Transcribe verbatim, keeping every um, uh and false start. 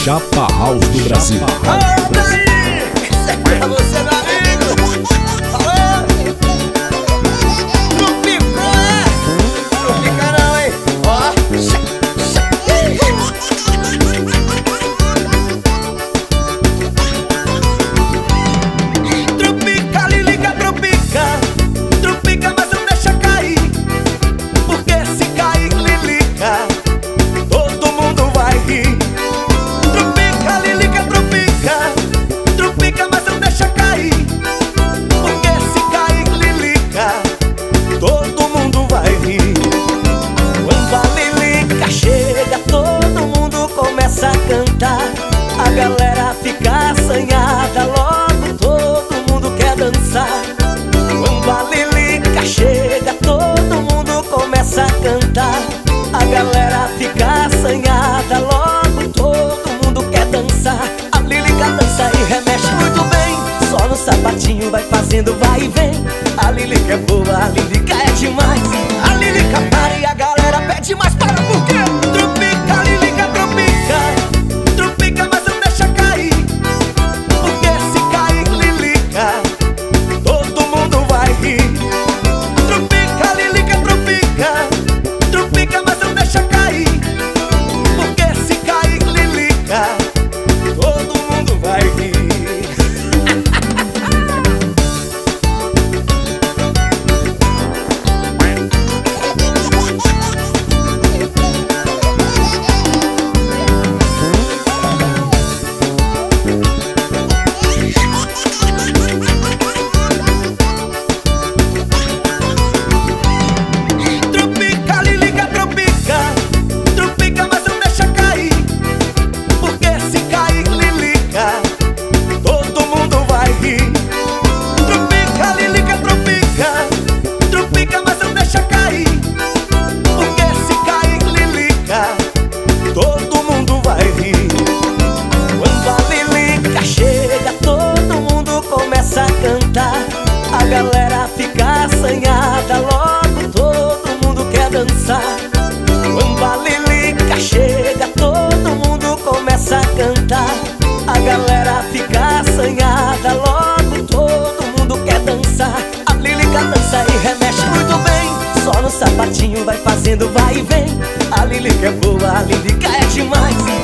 Chapa House do Brasil. Alô, daí! Isso é pra você, meu amigo! Alô! Não ficou, é? Não fica não, hein? Ó! Trupica, lilica, trupica. Trupica, mas não deixa cair. Porque se cair, lilica, todo mundo vai rir. Trupica, lilica, trupica. Trupica, mas não deixa cair. Porque se cair, lilica, todo mundo vai rir. Quando a lilica chega, todo mundo começa a cantar. A galera fica assanhada, logo todo mundo quer dançar. Quando a lilica chega, todo mundo começa a cantar. A galera fica assanhada, logo todo mundo quer dançar. A lilica dança e remexe muito bem, só no sapatinho vai fazendo vai e vem. A lilica é boa, a lilica é demais. A lilica para e a galera pede mais. Para por quê? Trupica, lilica, trupica. Trupica, mas não deixa cair. Porque se cair, lilica, todo mundo vai rir. Trupica, lilica, trupica. Trupica, mas não deixa cair. Porque se cair, lilica, todo mundo vai rir. Trupica, lilica, trupica. Trupica, mas não deixa cair. Porque se cair, lilica, todo mundo vai rir. Trupica, lilica, trupica. Trupica, mas não deixa cair. Porque se cair, lilica, todo mundo vai rir. Quando a lilica chega, todo mundo começa a cantar. A galera fica assanhada, logo todo mundo quer dançar. Quando a lilica chega, todo mundo começa a cantar. A galera fica assanhada, logo todo mundo quer dançar. A lilica dança e remexe muito bem, só no sapatinho vai fazendo vai e vem. A lilica é boa, a lilica é demais.